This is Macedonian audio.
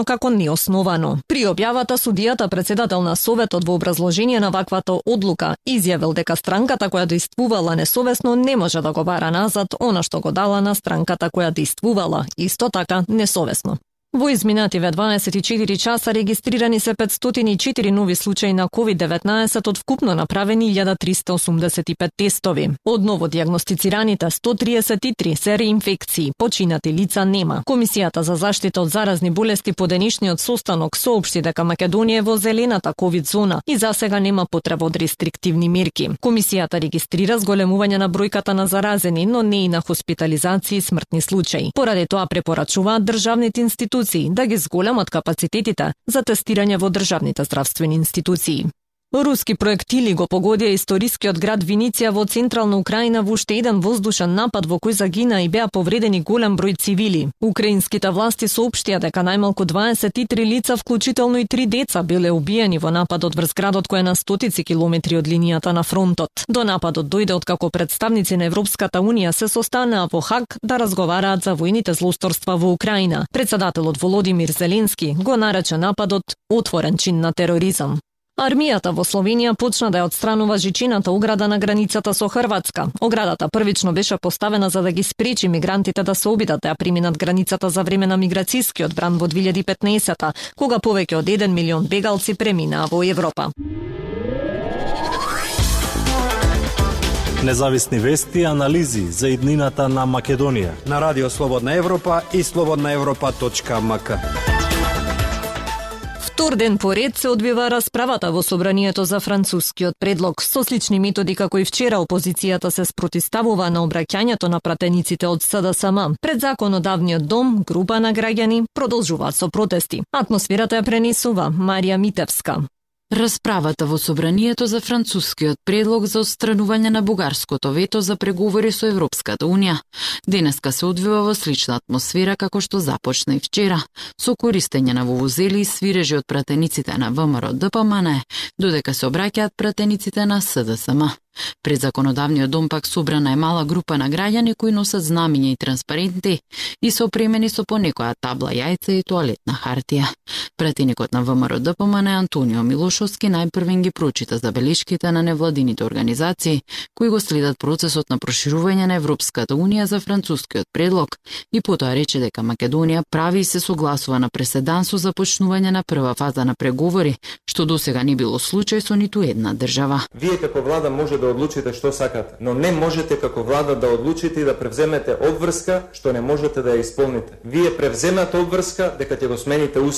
како неосновано. При објавата судијата председател на Советот во образложение на ваквата одлука изјавил дека странката која действувала несовесно не може да го бара назад она што го дала на странката која действувала исто така несовесно. Во изминативе 24 часа регистрирани се 504 нови случаи на COVID-19 од вкупно направени 1385 тестови. Од ново дијагностицираните 133 се реинфекции, починати лица нема. Комисијата за заштита од заразни болести по денешниот состанок соопшти дека Македонија е во зелената ковид зона и засега нема потреба од рестриктивни мерки. Комисијата регистрира зголемување на бројката на заразени, но не и на хоспитализации и смртни случаи. Поради тоа препорачуваат државните институции да ги зголемат капацитетите за тестирање во државните здравствени институции. Руски проектили го погодија историскиот град Виниција во централна Украина во уште еден воздушен напад во кој загина и беа повредени голем број цивили. Украинските власти соопштија дека најмалку 23 лица, вклучително и 3 деца, биле убиени во нападот врз градот кој е на стотици километри од линијата на фронтот. До нападот дојде откако представници на Европската унија се состанаа во Хаг да разговараат за војните злосторства во Украина. Председателот Володимир Зеленски го нарече нападот отворен чин на тероризам. Армијата во Словенија почна да ја отстранува жичината ограда на границата со Хрватска. Оградата првично беше поставена за да ги спречи мигрантите да се обидат да ја преминат границата за време на миграцијскиот бран во 2015-та, кога повеќе од 1 милион бегалци преминаа во Европа. Независни вести и анализи за иднината на Македонија на Радио Слободна Европа и slobodnaevropa.mk. Втор ден поред се одвива расправата во собранието за францускиот предлог. Со слични методи како и вчера опозицијата се спротивставува на обраќањето на пратениците од СДСМ. Пред законодавниот дом група на граѓани продолжуваат со протести. Атмосферата ја пренесува Марија Митевска. Расправата во собранието за францускиот предлог за отстранување на бугарското вето за преговори со Европската унија денеска се одвива во слична атмосфера како што започна и вчера, со користење на вувузели и свирежи од пратениците на ВМРО ДПМН, додека се обраќаат пратениците на СДСМ. Пред законодавниот дом пак собрана е мала група на граѓани кои носат знамиња и транспаренти и се опремени со по некоја табла јајца и тоалетна хартија. Пратеникот на ВМРО ДПМН Антонио Милошовски најпрвен ги прочита забелешките на невладините организации кои го следат процесот на проширување на Европската унија за францускиот предлог и потоа рече дека Македонија прави и се согласува на преседан со започнување на прва фаза на преговори, што досега не било случај со ниту една држава. Вие како влада може да одлучите што сакате, но не можете како влада да одлучите и да превземете обврска што не можете да ја исполните. Вие превземате обврска дека ќе го смените устав.